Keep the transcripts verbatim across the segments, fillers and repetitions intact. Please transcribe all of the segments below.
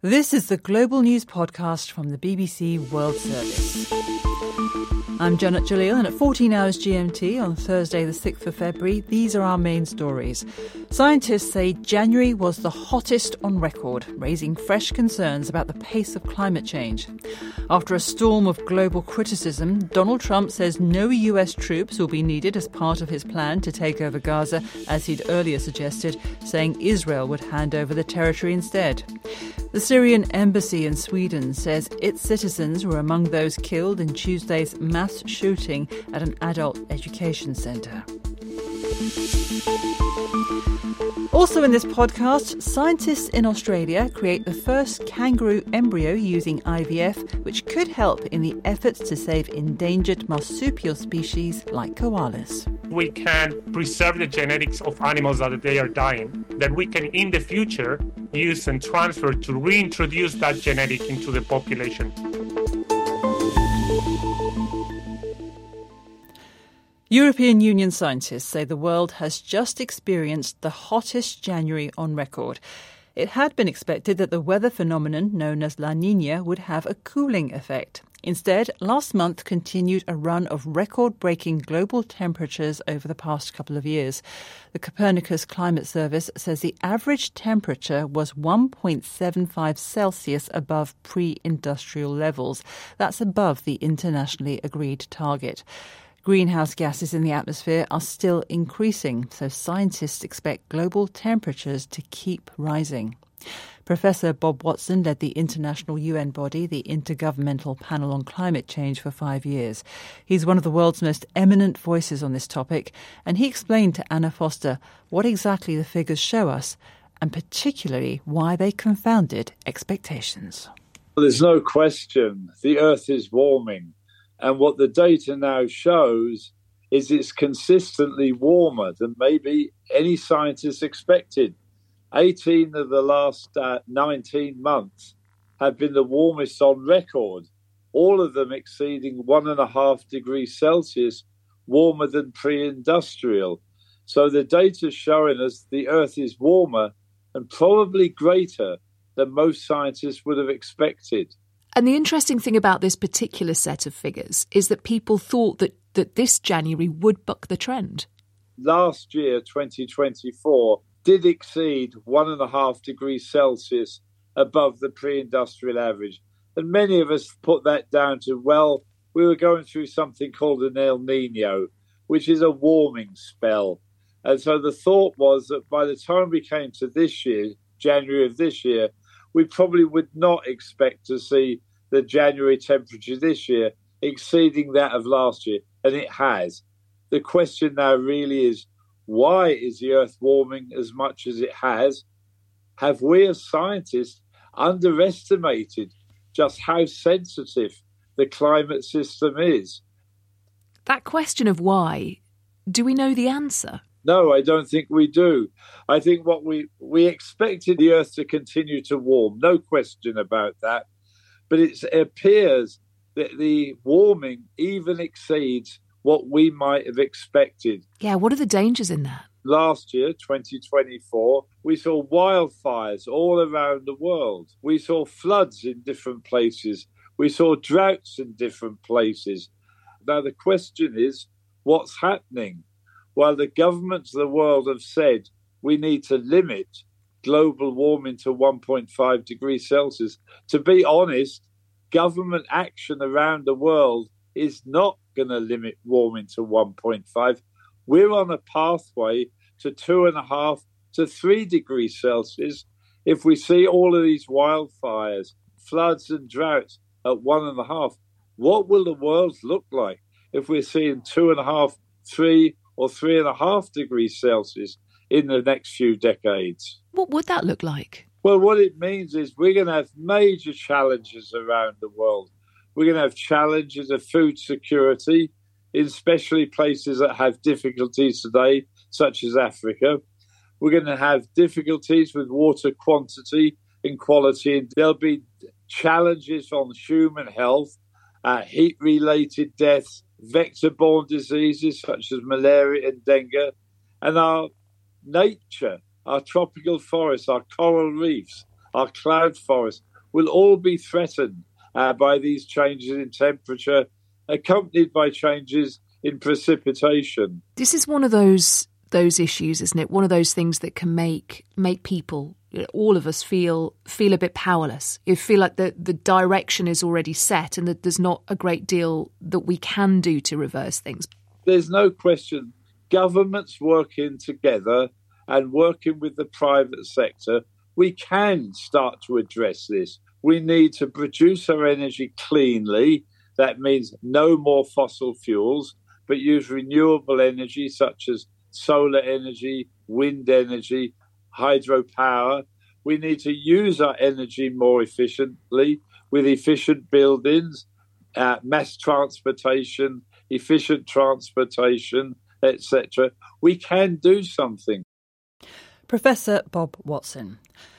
This is the Global News Podcast from the B B C World Service. I'm Janet Jalil, and at fourteen hours G M T on Thursday the sixth of February, these are our main stories. Scientists say January was the hottest on record, raising fresh concerns about the pace of climate change. After a storm of global criticism, Donald Trump says no U S troops will be needed as part of his plan to take over Gaza, as he'd earlier suggested, saying Israel would hand over the territory instead. The Syrian embassy in Sweden says its citizens were among those killed in Tuesday's mass shooting at an adult education centre. Also in this podcast, scientists in Australia create the first kangaroo embryo using I V F, which could help in the efforts to save endangered marsupial species like koalas. We can preserve the genetics of animals that they are dying, that we can in the future use and transfer to reintroduce that genetic into the population. European Union scientists say the world has just experienced the hottest January on record. It had been expected that the weather phenomenon known as La Niña would have a cooling effect. Instead, last month continued a run of record-breaking global temperatures over the past couple of years. The Copernicus Climate Service says the average temperature was one point seven five Celsius above pre-industrial levels. That's above the internationally agreed target. Greenhouse gases in the atmosphere are still increasing, so scientists expect global temperatures to keep rising. Professor Bob Watson led the international U N body, the Intergovernmental Panel on Climate Change, for five years. He's one of the world's most eminent voices on this topic, and he explained to Anna Foster what exactly the figures show us, and particularly why they confounded expectations. Well, there's no question the Earth is warming. And what the data now shows is it's consistently warmer than maybe any scientist expected. eighteen of the last uh, nineteen months have been the warmest on record, all of them exceeding one and a half degrees Celsius warmer than pre-industrial. So the data is showing us the Earth is warmer and probably greater than most scientists would have expected. And the interesting thing about this particular set of figures is that people thought that, that this January would buck the trend. Last year, twenty twenty-four, did exceed one and a half degrees Celsius above the pre-industrial average. And many of us put that down to, well, we were going through something called an El Nino, which is a warming spell. And so the thought was that by the time we came to this year, January of this year, we probably would not expect to see the January temperature this year exceeding that of last year, and it has. The question now really is, why is the Earth warming as much as it has? Have we as scientists underestimated just how sensitive the climate system is? That question of why, do we know the answer? No, I don't think we do. I think what we, we expected the Earth to continue to warm, no question about that. But it appears that the warming even exceeds what we might have expected. Yeah, what are the dangers in that? Last year, twenty twenty-four, we saw wildfires all around the world. We saw floods in different places. We saw droughts in different places. Now, the question is, what's happening? While the governments of the world have said we need to limit global warming to one point five degrees Celsius, to be honest, government action around the world is not going to limit warming to one point five. We're on a pathway to two and a half to three degrees Celsius. If we see all of these wildfires, floods and droughts at one and a half, what will the world look like if we're seeing two and a half, three or three and a half degrees Celsius in the next few decades? What would that look like? Well, what it means is we're going to have major challenges around the world. We're going to have challenges of food security, especially places that have difficulties today, such as Africa. We're going to have difficulties with water quantity and quality. And there'll be challenges on human health, uh, heat-related deaths, vector-borne diseases such as malaria and dengue, and our nature, our tropical forests, our coral reefs, our cloud forests, will all be threatened uh, by these changes in temperature, accompanied by changes in precipitation. This is one of those those issues, isn't it? One of those things that can make make people, you know, all of us feel feel a bit powerless. You feel like the, the direction is already set and that there's not a great deal that we can do to reverse things. There's no question. Governments working together and working with the private sector, we can start to address this. We need to produce our energy cleanly. That means no more fossil fuels, but use renewable energy such as solar energy, wind energy, hydropower. We need to use our energy more efficiently with efficient buildings, uh, mass transportation, efficient transportation, et cetera. We can do something. Professor Bob Watson.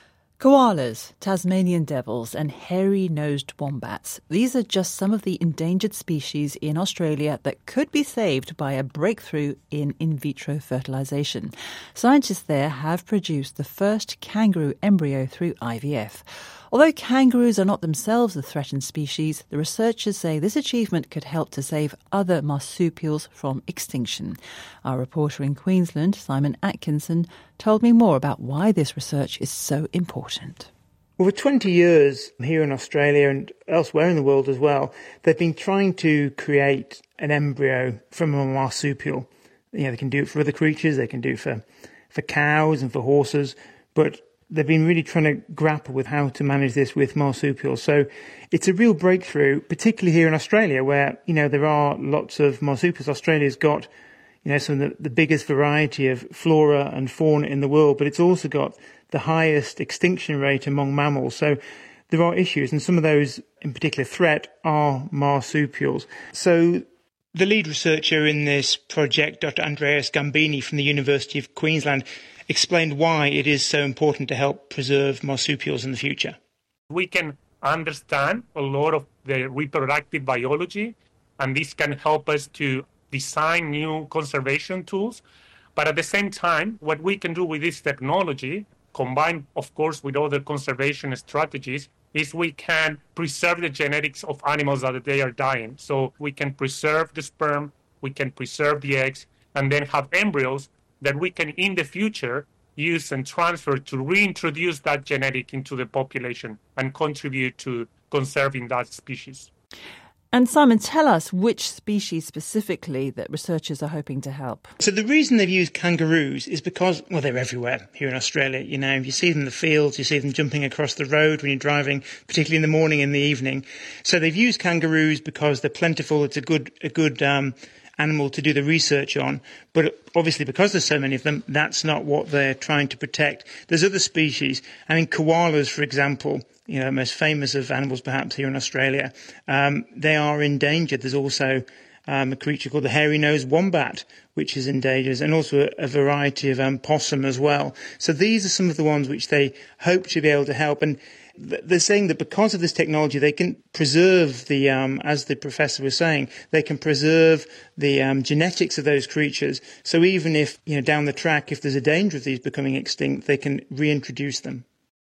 Koalas, Tasmanian devils and hairy-nosed wombats. These are just some of the endangered species in Australia that could be saved by a breakthrough in in vitro fertilisation. Scientists there have produced the first kangaroo embryo through I V F. Although kangaroos are not themselves a threatened species, the researchers say this achievement could help to save other marsupials from extinction. Our reporter in Queensland, Simon Atkinson, told me more about why this research is so important. Well, for twenty years here in Australia and elsewhere in the world as well, they've been trying to create an embryo from a marsupial. You know, they can do it for other creatures, they can do it for, for cows and for horses, but they've been really trying to grapple with how to manage this with marsupials. So it's a real breakthrough, particularly here in Australia, where, you know, there are lots of marsupials. Australia's got, you know, some of the, the biggest variety of flora and fauna in the world, but it's also got the highest extinction rate among mammals. So there are issues, and some of those in particular threat are marsupials. So the lead researcher in this project, Doctor Andreas Gambini from the University of Queensland, explained why it is so important to help preserve marsupials in the future. We can understand a lot of the reproductive biology, and this can help us to design new conservation tools. But at the same time, what we can do with this technology, combined, of course, with other conservation strategies, is we can preserve the genetics of animals that they are dying. So we can preserve the sperm, we can preserve the eggs, and then have embryos that we can, in the future, use and transfer to reintroduce that genetic into the population and contribute to conserving that species. And Simon, tell us which species specifically that researchers are hoping to help. So the reason they've used kangaroos is because, well, they're everywhere here in Australia. You know, you see them in the fields, you see them jumping across the road when you're driving, particularly in the morning and the evening. So they've used kangaroos because they're plentiful. It's a good, a good, um, animal to do the research on, but obviously because there's so many of them, that's not what they're trying to protect. There's other species. I mean, koalas, for example, you know, most famous of animals perhaps here in Australia, um, they are endangered. There's also um, a creature called the hairy-nosed wombat, which is endangered, and also a, a variety of um, possum as well. So these are some of the ones which they hope to be able to help. And they're saying that because of this technology, they can preserve the, um, as the professor was saying, they can preserve the um, genetics of those creatures. So even if, you know, down the track, if there's a danger of these becoming extinct, they can reintroduce them.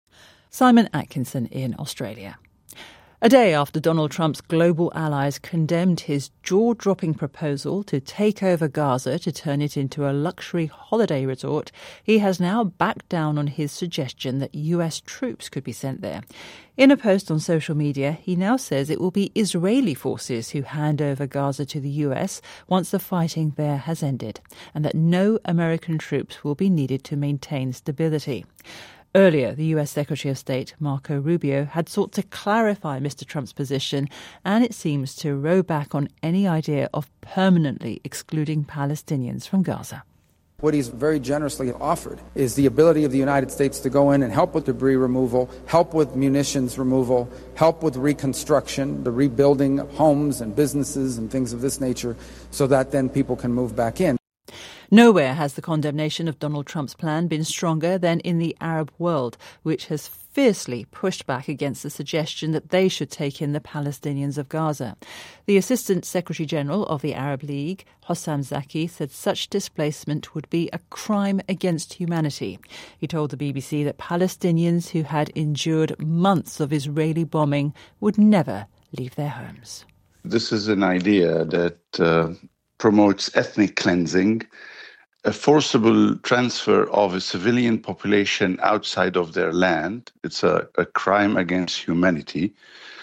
Simon Atkinson in Australia. A day after Donald Trump's global allies condemned his jaw-dropping proposal to take over Gaza to turn it into a luxury holiday resort, he has now backed down on his suggestion that U S troops could be sent there. In a post on social media, he now says it will be Israeli forces who hand over Gaza to the U S once the fighting there has ended, and that no American troops will be needed to maintain stability. Earlier, the U S Secretary of State, Marco Rubio, had sought to clarify Mister Trump's position, and it seems to row back on any idea of permanently excluding Palestinians from Gaza. What he's very generously offered is the ability of the United States to go in and help with debris removal, help with munitions removal, help with reconstruction, the rebuilding of homes and businesses and things of this nature, so that then people can move back in. Nowhere has the condemnation of Donald Trump's plan been stronger than in the Arab world, which has fiercely pushed back against the suggestion that they should take in the Palestinians of Gaza. The Assistant Secretary General of the Arab League, Hossam Zaki, said such displacement would be a crime against humanity. He told the B B C that Palestinians who had endured months of Israeli bombing would never leave their homes. This is an idea that uh, promotes ethnic cleansing, a forcible transfer of a civilian population outside of their land. It's a, a crime against humanity.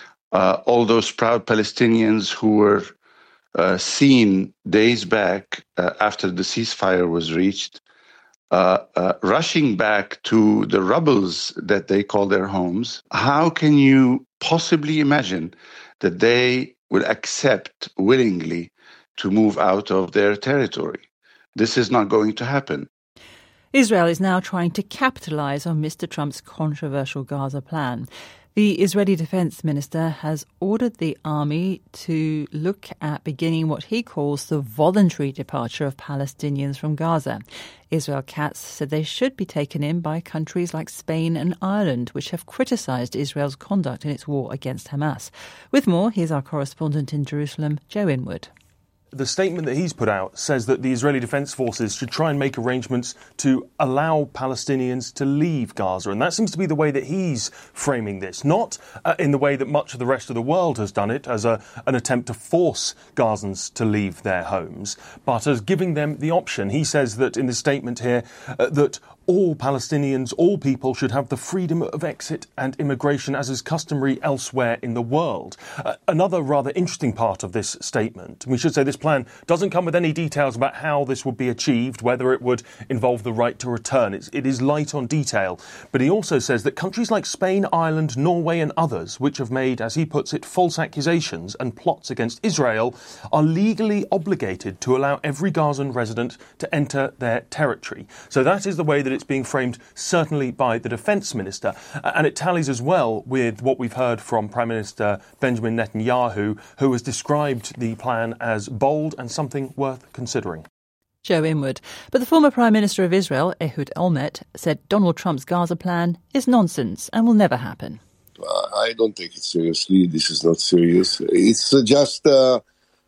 Uh, all those proud Palestinians who were uh, seen days back uh, after the ceasefire was reached, uh, uh, rushing back to the rubbles that they call their homes. How can you possibly imagine that they will accept willingly to move out of their territory? This is not going to happen. Israel is now trying to capitalise on Mister Trump's controversial Gaza plan. The Israeli Defence Minister has ordered the army to look at beginning what he calls the voluntary departure of Palestinians from Gaza. Israel Katz said they should be taken in by countries like Spain and Ireland, which have criticised Israel's conduct in its war against Hamas. With more, here's our correspondent in Jerusalem, Joe Inwood. The statement that he's put out says that the Israeli Defence Forces should try and make arrangements to allow Palestinians to leave Gaza. And that seems to be the way that he's framing this, not uh, in the way that much of the rest of the world has done it, as a, an attempt to force Gazans to leave their homes, but as giving them the option. He says that in the statement here uh, that all Palestinians, all people should have the freedom of exit and immigration as is customary elsewhere in the world. Uh, another rather interesting part of this statement, we should say this plan doesn't come with any details about how this would be achieved, whether it would involve the right to return. It's, it is light on detail. But he also says that countries like Spain, Ireland, Norway and others, which have made, as he puts it, false accusations and plots against Israel, are legally obligated to allow every Gazan resident to enter their territory. So that is the way that it's being framed, certainly by the Defence Minister. And it tallies as well with what we've heard from Prime Minister Benjamin Netanyahu, who has described the plan as bold and something worth considering. Joe Inwood. But the former Prime Minister of Israel, Ehud Olmert, said Donald Trump's Gaza plan is nonsense and will never happen. Uh, I don't take it seriously. This is not serious. It's uh, just uh,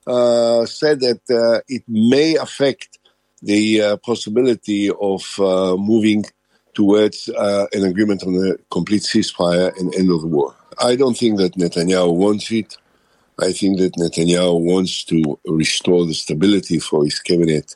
uh, said that uh, it may affect the uh, possibility of uh, moving towards uh, an agreement on a complete ceasefire and end of the war. I don't think that Netanyahu wants it. I think that Netanyahu wants to restore the stability for his cabinet.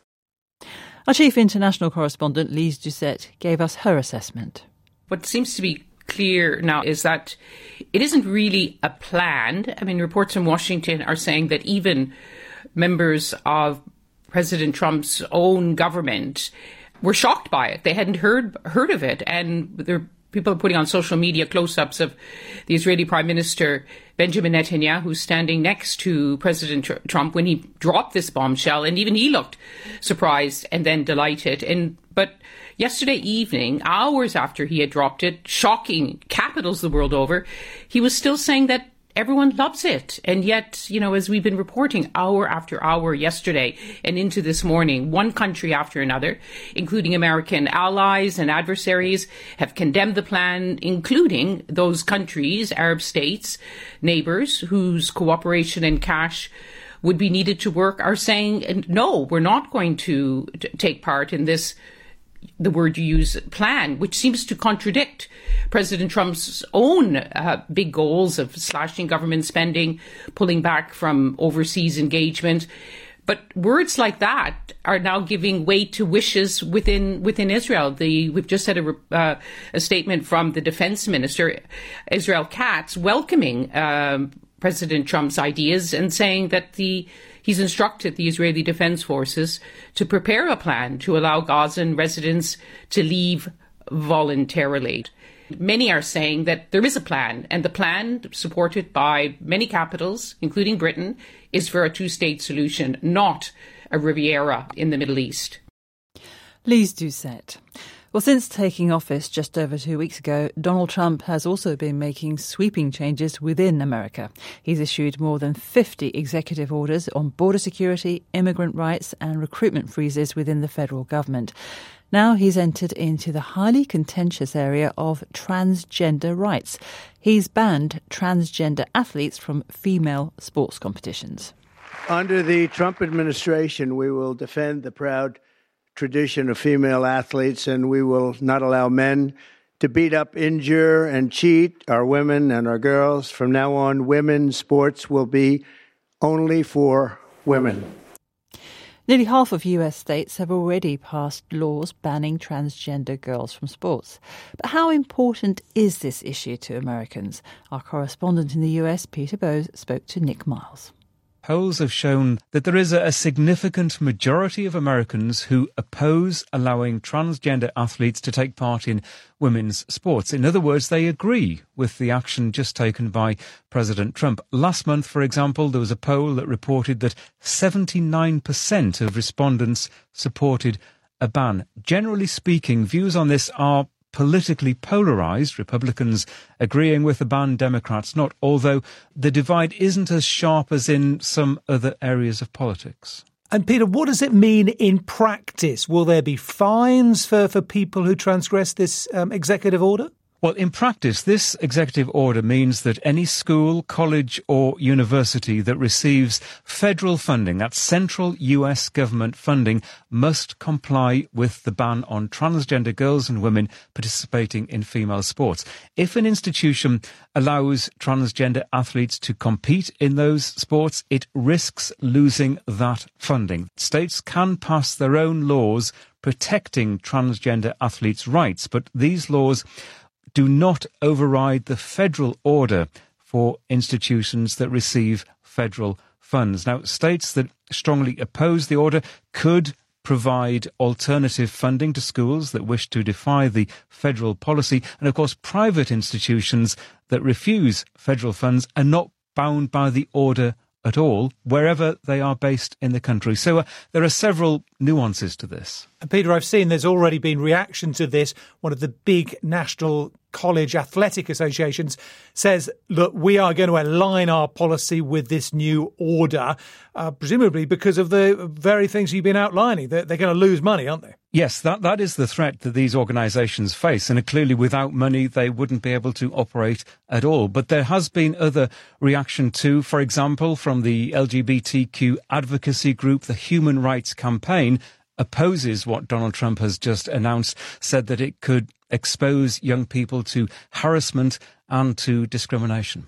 Our chief international correspondent, Lise Doucette, gave us her assessment. What seems to be clear now is that it isn't really a plan. I mean, reports from Washington are saying that even members of President Trump's own government were shocked by it. They hadn't heard heard of it. And there, people are putting on social media close-ups of the Israeli Prime Minister Benjamin Netanyahu standing next to President Tr- Trump when he dropped this bombshell. And even he looked surprised and then delighted. And but yesterday evening, hours after he had dropped it, shocking capitals the world over, he was still saying that everyone loves it. And yet, you know, as we've been reporting hour after hour yesterday and into this morning, one country after another, including American allies and adversaries, have condemned the plan, including those countries, Arab states, neighbors, whose cooperation and cash would be needed to work, are saying, no, we're not going to t- take part in this, the word you use, plan, which seems to contradict President Trump's own uh, big goals of slashing government spending, pulling back from overseas engagement. But words like that are now giving way to wishes within within Israel. The, we've just had a, uh, a statement from the defense minister, Israel Katz, welcoming um, President Trump's ideas and saying that the he's instructed the Israeli Defense Forces to prepare a plan to allow Gazan residents to leave voluntarily. Many are saying that there is a plan, and the plan, supported by many capitals, including Britain, is for a two-state solution, not a Riviera in the Middle East. Lise Doucette. Well, since taking office just over two weeks ago, Donald Trump has also been making sweeping changes within America. He's issued more than fifty executive orders on border security, immigrant rights and recruitment freezes within the federal government. Now he's entered into the highly contentious area of transgender rights. He's banned transgender athletes from female sports competitions. Under the Trump administration, we will defend the proud tradition of female athletes, and we will not allow men to beat up, injure, and cheat our women and our girls. From now on, women's sports will be only for women. Nearly half of U S states have already passed laws banning transgender girls from sports. But how important is this issue to Americans? Our correspondent in the U S, Peter Bowes, spoke to Nick Miles. Polls have shown that there is a significant majority of Americans who oppose allowing transgender athletes to take part in women's sports. In other words, they agree with the action just taken by President Trump. Last month, for example, there was a poll that reported that seventy-nine percent of respondents supported a ban. Generally speaking, views on this are politically polarised, Republicans agreeing with the ban, Democrats not, although the divide isn't as sharp as in some other areas of politics. And Peter, what does it mean in practice? Will there be fines for, for people who transgress this um, executive order? Well, in practice, this executive order means that any school, college or university that receives federal funding, that's central U S government funding, must comply with the ban on transgender girls and women participating in female sports. If an institution allows transgender athletes to compete in those sports, it risks losing that funding. States can pass their own laws protecting transgender athletes' rights, but these laws do not override the federal order for institutions that receive federal funds. Now, states that strongly oppose the order could provide alternative funding to schools that wish to defy the federal policy. And, of course, private institutions that refuse federal funds are not bound by the order at all, wherever they are based in the country. So uh, there are several nuances to this. And Peter, I've seen there's already been reaction to this. One of the big national college athletic associations says, look, we are going to align our policy with this new order, uh, presumably because of the very things you've been outlining. They're, they're going to lose money, aren't they? Yes, that, that is the threat that these organisations face. And clearly without money, they wouldn't be able to operate at all. But there has been other reaction too, for example, from the L G B T Q advocacy group, the Human Rights Campaign, opposes what Donald Trump has just announced, said that it could expose young people to harassment and to discrimination.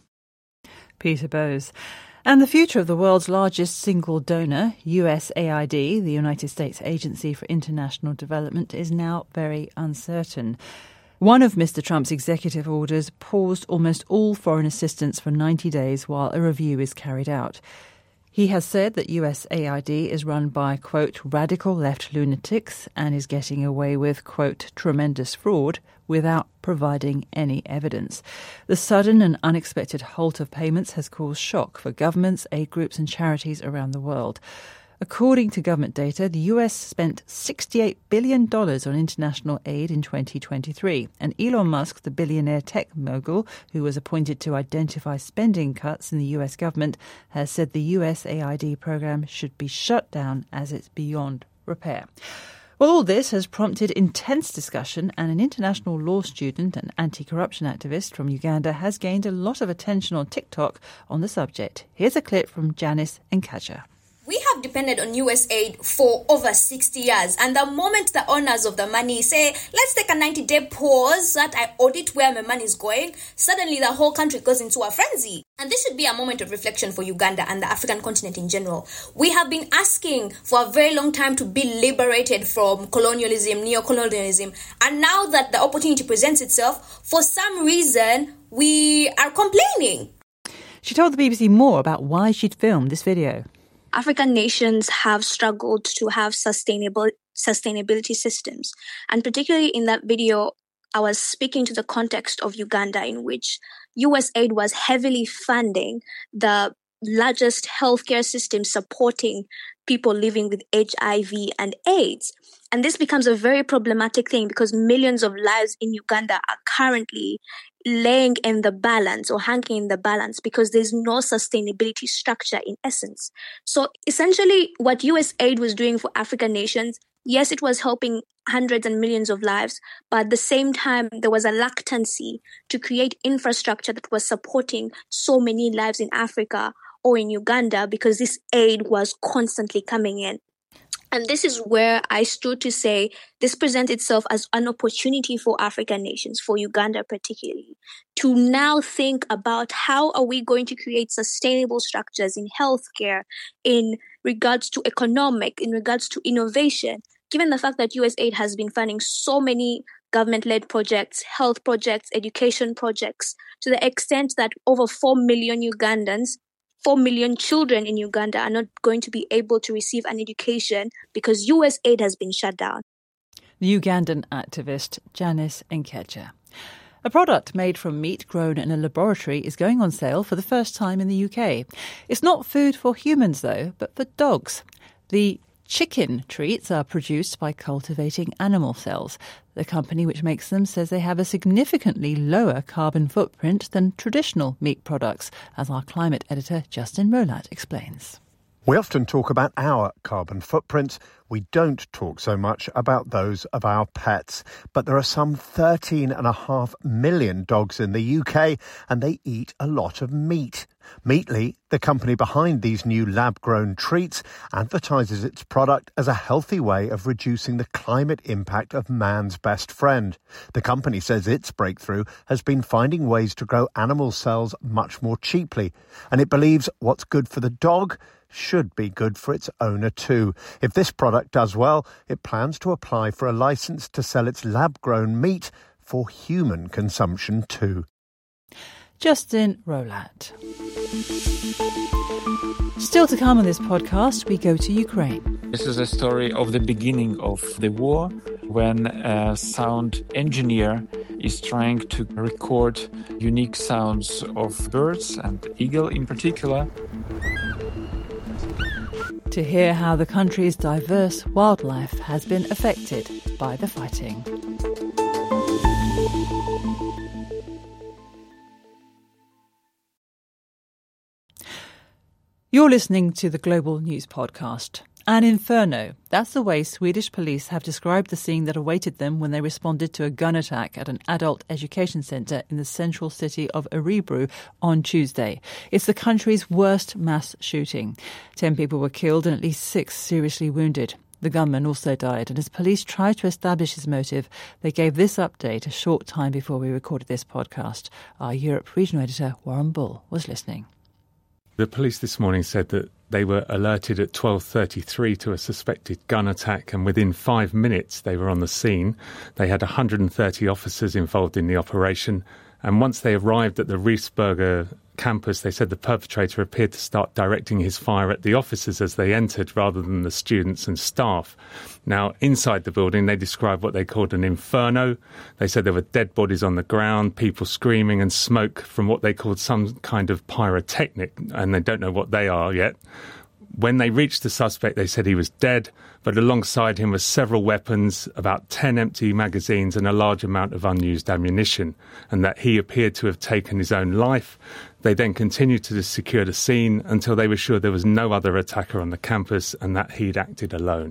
Peter Bowes. And the future of the world's largest single donor, U S A I D, the United States Agency for International Development, is now very uncertain. One of Mister Trump's executive orders paused almost all foreign assistance for ninety days while a review is carried out. He has said that U S A I D is run by, quote, radical left lunatics and is getting away with, quote, tremendous fraud without providing any evidence. The sudden and unexpected halt of payments has caused shock for governments, aid groups and charities around the world. According to government data, the U S spent sixty-eight billion dollars on international aid in twenty twenty-three. And Elon Musk, the billionaire tech mogul who was appointed to identify spending cuts in the U S government, has said the U S A I D program should be shut down as it's beyond repair. Well, all this has prompted intense discussion, and an international law student and anti-corruption activist from Uganda has gained a lot of attention on TikTok on the subject. Here's a clip from Janice Nkaja. We have depended on U S aid for over sixty years, and the moment the owners of the money say, let's take a ninety-day pause that I audit where my money is going, suddenly the whole country goes into a frenzy. And this should be a moment of reflection for Uganda and the African continent in general. We have been asking for a very long time to be liberated from colonialism, neo-colonialism, and now that the opportunity presents itself, for some reason, we are complaining. She told the B B C more about why she'd filmed this video. African nations have struggled to have sustainable sustainability systems. And particularly in that video, I was speaking to the context of Uganda, in which U S aid was heavily funding the largest healthcare system supporting people living with H I V and AIDS. And this becomes a very problematic thing because millions of lives in Uganda are currently laying in the balance or hanging in the balance because there's no sustainability structure in essence. So essentially what U S aid was doing for African nations, yes, it was helping hundreds and millions of lives, but at the same time, there was a reluctancy to create infrastructure that was supporting so many lives in Africa or in Uganda because this aid was constantly coming in. And this is where I stood to say this presents itself as an opportunity for African nations, for Uganda particularly, to now think about how are we going to create sustainable structures in healthcare, in regards to economic, in regards to innovation, given the fact that U S aid has been funding so many government-led projects, health projects, education projects, to the extent that over four million Ugandans Four million children in Uganda are not going to be able to receive an education because U S aid has been shut down. The Ugandan activist Janice Nkecha. A product made from meat grown in a laboratory is going on sale for the first time in the U K. It's not food for humans, though, but for dogs. The chicken treats are produced by cultivating animal cells. The company which makes them says they have a significantly lower carbon footprint than traditional meat products, as our climate editor Justin Rolat explains. We often talk about our carbon footprints. We don't talk so much about those of our pets. But there are some thirteen and a half million dogs in the U K, and they eat a lot of meat. Meatly, the company behind these new lab-grown treats, advertises its product as a healthy way of reducing the climate impact of man's best friend. The company says its breakthrough has been finding ways to grow animal cells much more cheaply, and it believes what's good for the dog should be good for its owner too. If this product does well, it plans to apply for a license to sell its lab-grown meat for human consumption too. Justin Rolat. Still to come on this podcast, we go to Ukraine. This is a story of the beginning of the war, when a sound engineer is trying to record unique sounds of birds and eagle in particular. To hear how the country's diverse wildlife has been affected by the fighting. You're listening to the Global News Podcast. An inferno. That's the way Swedish police have described the scene that awaited them when they responded to a gun attack at an adult education centre in the central city of Örebro on Tuesday. It's the country's worst mass shooting. Ten people were killed and at least six seriously wounded. The gunman also died, and as police tried to establish his motive, they gave this update a short time before we recorded this podcast. Our Europe regional editor, Warren Bull, was listening. The police this morning said that they were alerted at twelve thirty-three to a suspected gun attack, and within five minutes they were on the scene. They had one hundred thirty officers involved in the operation, and once they arrived at the Riesberger campus, they said the perpetrator appeared to start directing his fire at the officers as they entered rather than the students and staff. Now, inside the building, they described what they called an inferno. They said there were dead bodies on the ground, people screaming, and smoke from what they called some kind of pyrotechnic, and they don't know what they are yet. When they reached the suspect, they said he was dead, but alongside him were several weapons, about ten empty magazines and a large amount of unused ammunition, and that he appeared to have taken his own life. They then continued to secure the scene until they were sure there was no other attacker on the campus and that he'd acted alone.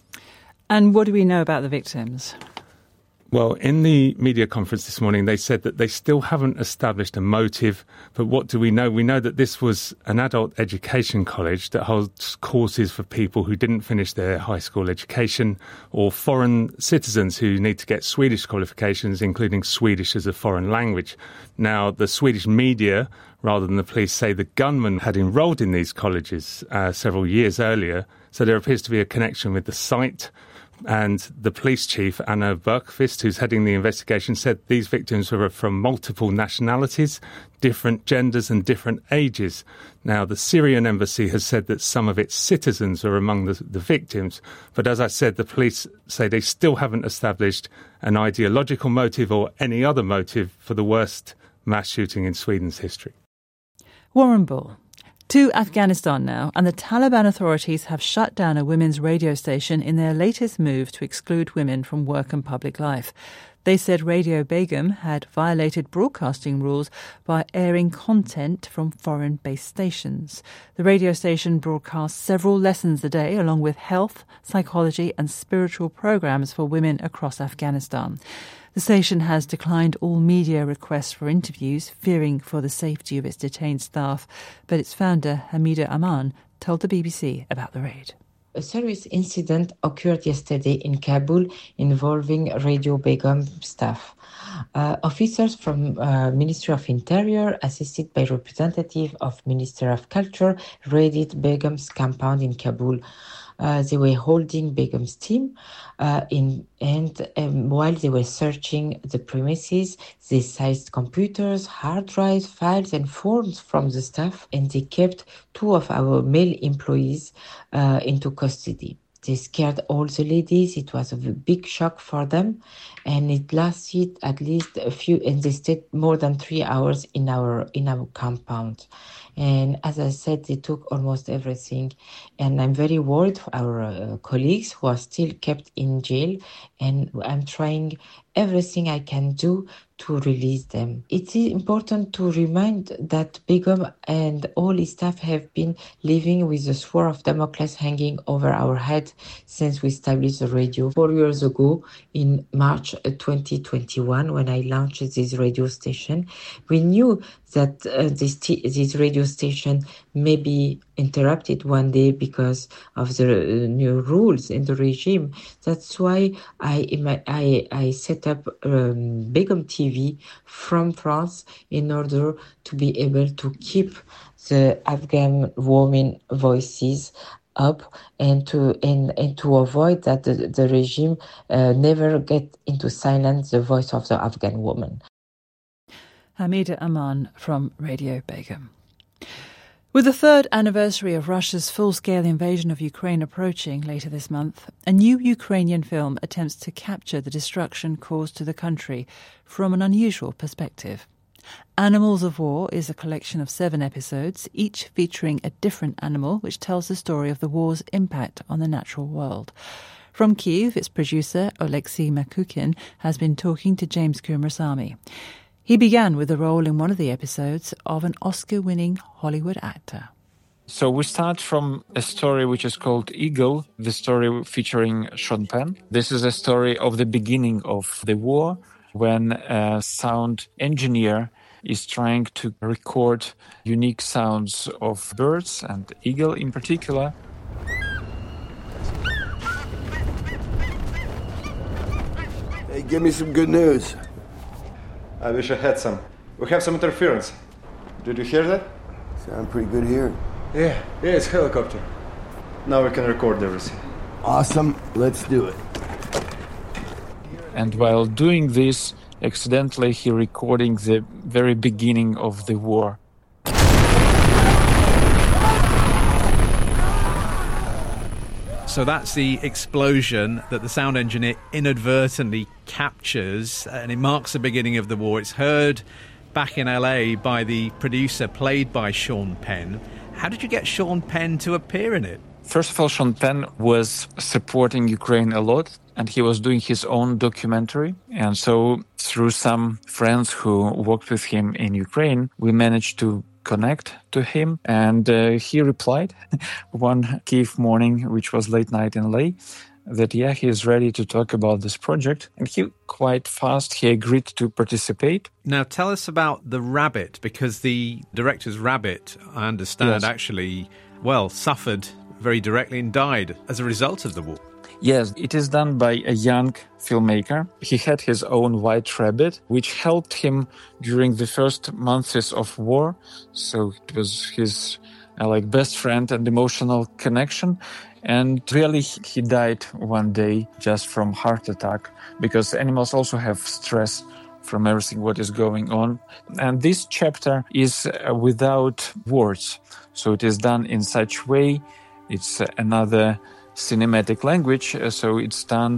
And what do we know about the victims? Well, in the media conference this morning, they said that they still haven't established a motive. But what do we know? We know that this was an adult education college that holds courses for people who didn't finish their high school education, or foreign citizens who need to get Swedish qualifications, including Swedish as a foreign language. Now, the Swedish media, rather than the police, say the gunman had enrolled in these colleges uh, several years earlier. So there appears to be a connection with the site. And the police chief, Anna Bergqvist, who's heading the investigation, said these victims were from multiple nationalities, different genders and different ages. Now, the Syrian embassy has said that some of its citizens are among the, the victims. But as I said, the police say they still haven't established an ideological motive or any other motive for the worst mass shooting in Sweden's history. Warren Bull. To Afghanistan now, and the Taliban authorities have shut down a women's radio station in their latest move to exclude women from work and public life. They said Radio Begum had violated broadcasting rules by airing content from foreign-based stations. The radio station broadcasts several lessons a day, along with health, psychology and spiritual programs for women across Afghanistan. The station has declined all media requests for interviews, fearing for the safety of its detained staff, but its founder, Hamida Aman, told the B B C about the raid. A serious incident occurred yesterday in Kabul involving Radio Begum staff. Uh, officers from uh, Ministry of Interior, assisted by representative of Minister of Culture, raided Begum's compound in Kabul. Uh, they were holding Begum's team, uh, in, and um, while they were searching the premises, they seized computers, hard drives, files, and forms from the staff, and they kept two of our male employees uh, into custody. They scared all the ladies. It was a big shock for them, and it lasted at least a few, and they stayed more than three hours in our in our compound. And as I said, they took almost everything. And I'm very worried for our uh, colleagues who are still kept in jail. And I'm trying everything I can do to release them. It is important to remind that Begum and all his staff have been living with the sword of Damocles hanging over our head since we established the radio four years ago in March twenty twenty-one, when I launched this radio station. We knew that uh, this, t- this radio station may be interrupted one day because of the uh, new rules in the regime. That's why I I, I set up um, Begum T V from France in order to be able to keep the Afghan women voices up and to and, and to avoid that the, the regime uh, never get into silence the voice of the Afghan woman. Hamida Aman from Radio Begum. With the third anniversary of Russia's full-scale invasion of Ukraine approaching later this month, a new Ukrainian film attempts to capture the destruction caused to the country from an unusual perspective. Animals of War is a collection of seven episodes, each featuring a different animal which tells the story of the war's impact on the natural world. From Kyiv, its producer, Oleksiy Makukin, has been talking to James Kumrasamy. He began with a role in one of the episodes of an Oscar-winning Hollywood actor. So we start from a story which is called Eagle, the story featuring Sean Penn. This is a story of the beginning of the war, when a sound engineer is trying to record unique sounds of birds, and eagle in particular. Hey, give me some good news. I wish I had some. We have some interference. Did you hear that? Sound pretty good here. Yeah, yeah, it's a helicopter. Now we can record everything. Awesome, let's do it. And while doing this, accidentally he recording the very beginning of the war. So that's the explosion that the sound engineer inadvertently captures, and it marks the beginning of the war. It's heard back in L A by the producer, played by Sean Penn. How did you get Sean Penn to appear in it? First of all, Sean Penn was supporting Ukraine a lot, and he was doing his own documentary. And so through some friends who worked with him in Ukraine, we managed to connect to him, and uh, he replied one Kyiv morning, which was late night in L A, that yeah, he is ready to talk about this project, and he quite fast he agreed to participate. Now tell us about the rabbit, because the director's rabbit, I understand, yes. actually, well, suffered very directly and died as a result of the war. Yes, it is done by a young filmmaker. He had his own white rabbit, which helped him during the first months of war. So it was his uh, like best friend and emotional connection. And really, he died one day just from heart attack, because animals also have stress from everything what is going on. And this chapter is uh, without words. So it is done in such way. It's uh, another cinematic language, so it's done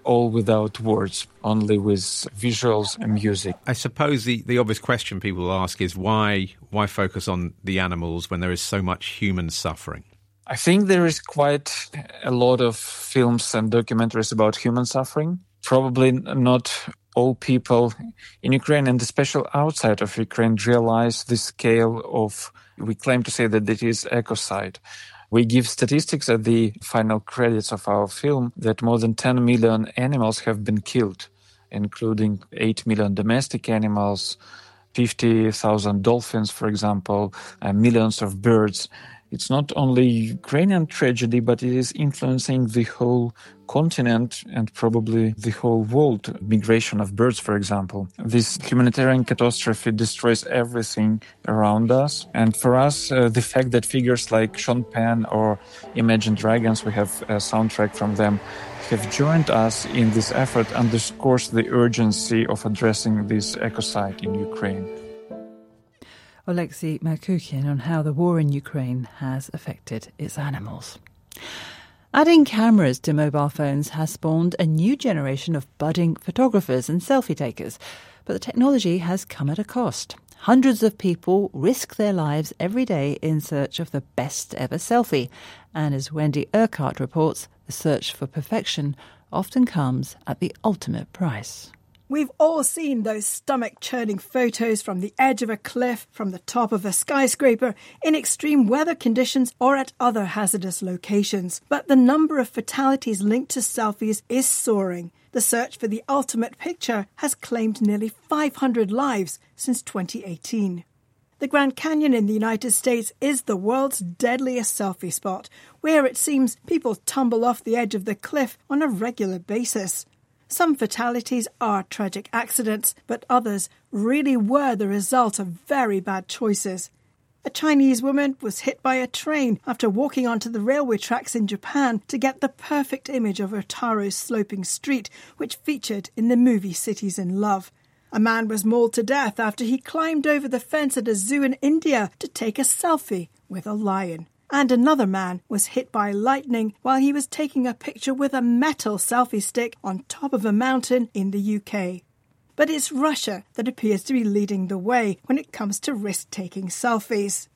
all without words, only with visuals and music. I suppose the, the obvious question people ask is why why focus on the animals when there is so much human suffering? I think there is quite a lot of films and documentaries about human suffering. Probably not all people in Ukraine, and especially outside of Ukraine, realize the scale of, we claim to say that it is ecocide. We give statistics at the final credits of our film that more than ten million animals have been killed, including eight million domestic animals, fifty thousand dolphins, for example, and millions of birds. It's not only Ukrainian tragedy, but it is influencing the whole continent and probably the whole world. Migration of birds, for example. This humanitarian catastrophe destroys everything around us. And for us, uh, the fact that figures like Sean Penn or Imagine Dragons, we have a soundtrack from them, have joined us in this effort underscores the urgency of addressing this ecocide in Ukraine. Oleksiy Makukhin on how the war in Ukraine has affected its animals. Adding cameras to mobile phones has spawned a new generation of budding photographers and selfie takers, but the technology has come at a cost. Hundreds of people risk their lives every day in search of the best ever selfie, and as Wendy Urquhart reports, the search for perfection often comes at the ultimate price. We've all seen those stomach-churning photos from the edge of a cliff, from the top of a skyscraper, in extreme weather conditions or at other hazardous locations. But the number of fatalities linked to selfies is soaring. The search for the ultimate picture has claimed nearly five hundred lives since twenty eighteen. The Grand Canyon in the United States is the world's deadliest selfie spot, where it seems people tumble off the edge of the cliff on a regular basis. Some fatalities are tragic accidents, but others really were the result of very bad choices. A Chinese woman was hit by a train after walking onto the railway tracks in Japan to get the perfect image of Otaro's sloping street, which featured in the movie Cities in Love. A man was mauled to death after he climbed over the fence at a zoo in India to take a selfie with a lion. And another man was hit by lightning while he was taking a picture with a metal selfie stick on top of a mountain in the U K. But it's Russia that appears to be leading the way when it comes to risk-taking selfies.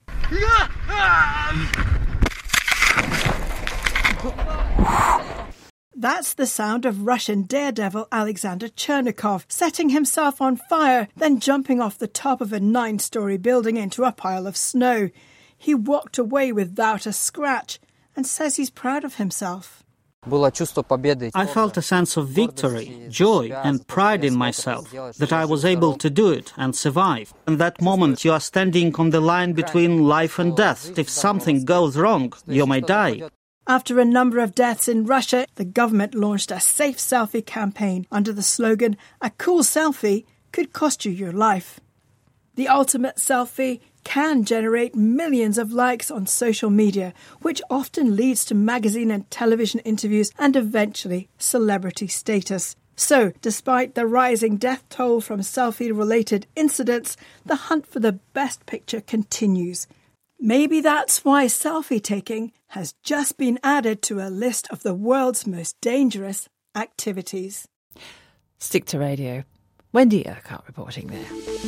That's the sound of Russian daredevil Alexander Chernikov setting himself on fire, then jumping off the top of a nine-storey building into a pile of snow. He walked away without a scratch and says he's proud of himself. I felt a sense of victory, joy and pride in myself, that I was able to do it and survive. In that moment you are standing on the line between life and death. If something goes wrong, you may die. After a number of deaths in Russia, the government launched a safe selfie campaign under the slogan, "A cool selfie could cost you your life." The ultimate selfie can generate millions of likes on social media, which often leads to magazine and television interviews and eventually celebrity status. So, despite the rising death toll from selfie-related incidents, the hunt for the best picture continues. Maybe that's why selfie-taking has just been added to a list of the world's most dangerous activities. Stick to radio. Wendy Urquhart reporting there.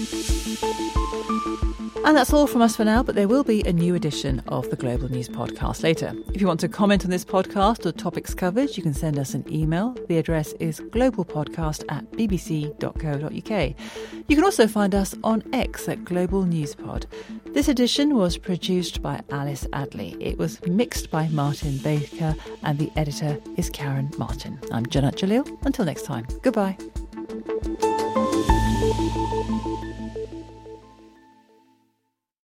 And that's all from us for now, but there will be a new edition of the Global News Podcast later. If you want to comment on this podcast or topics covered, you can send us an email. The address is globalpodcast at bbc dot co dot uk. You can also find us on X at Global News Pod. This edition was produced by Alice Adley. It was mixed by Martin Baker, and the editor is Karen Martin. I'm Janat Jalil. Until next time, goodbye. Thank you.